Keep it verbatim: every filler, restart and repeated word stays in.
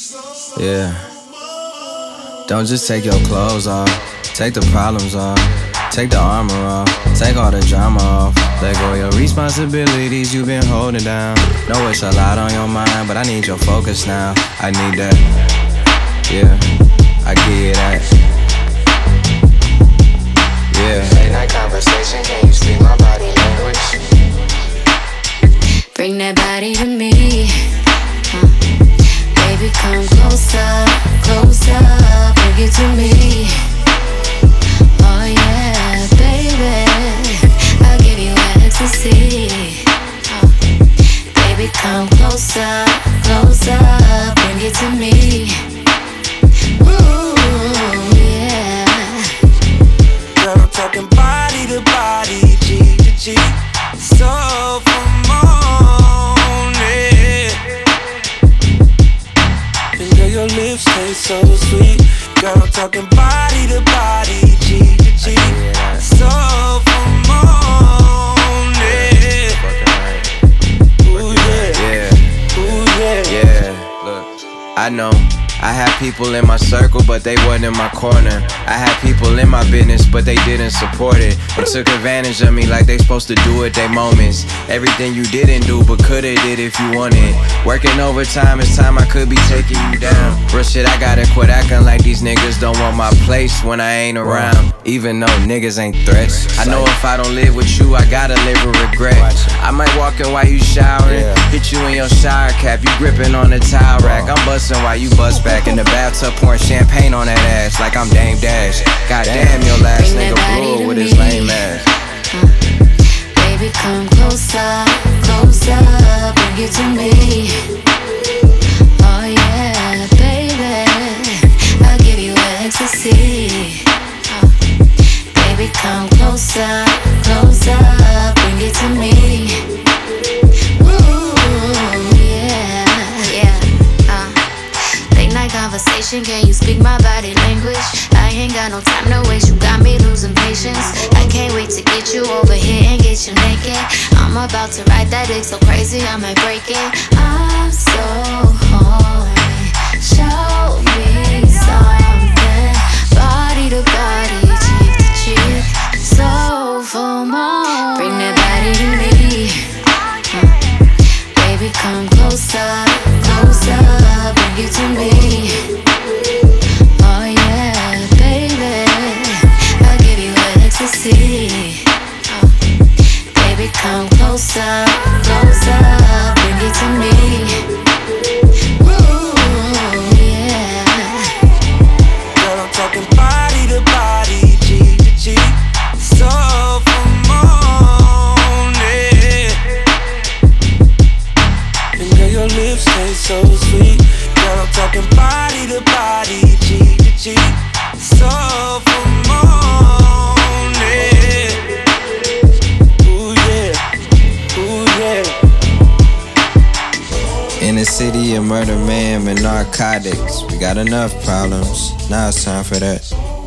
Yeah. Don't just take your clothes off. Take the problems off. Take the armor off. Take all the drama off. Let go of your responsibilities you've been holding down. Know it's a lot on your mind, but I need your focus now. I need that. Yeah, I give you that. Yeah. Late night conversation, can you speak my body language? Bring that body to me. uh, Baby, come closer, closer. Bring it to me. Oh yeah, baby, I'll give you ecstasy. uh, Baby, come closer, closer. Bring it to me. Ooh, yeah. Girl, I'm talking body to body, G to G. So for morning. And girl, your lips taste so sweet. Girl, I'm talking body to body, G to G. So for morning. Ooh yeah, Yeah. ooh yeah. Yeah, look, I know I had people in my circle, but they wasn't in my corner. I had people in my business, but they didn't support it. They took advantage of me like they supposed to do at their moments. Everything you didn't do, but coulda did if you wanted. Working overtime, it's time I could be taking you down. Real shit, I gotta quit acting like these niggas don't want my place when I ain't around. Even though niggas ain't threats, I know if I don't live with you, I gotta live with regret. I might walk in while you showering, hit you in your shower cap, you gripping on the towel rack. I'm busting while you bust back in the bathtub, pouring champagne on that ass like I'm Dame Dash. Goddamn, your last nigga blew with his lame ass. uh, Baby, come closer, closer. Bring it to me. Oh yeah, baby, I'll give you ecstasy. uh, Baby, come closer, closer. Bring it to me. Ooh, yeah, yeah. uh. Late night conversation, can you speak my body language? I ain't got no time to waste, you got me losing patience. I can't wait to get you over here and get you naked. I'm about to ride that dick so crazy I might break it. I'm so horny, show me something. Body to body, cheek to cheek, so for more. Bring that body to me. uh, Baby, come closer, closer. Bring it to me. Oh yeah, baby, I'll give you ecstasy. uh, Baby, come closer, closer. Bring it to me. Ooh, yeah. Girl, I'm talking body to body, G to G. So for morning. And girl, your lips taste so sweet. Girl, I'm talking body to body, G to G. So for morning. Ooh yeah, ooh yeah. In the city of murder, man, and narcotics, we got enough problems. Now it's time for that.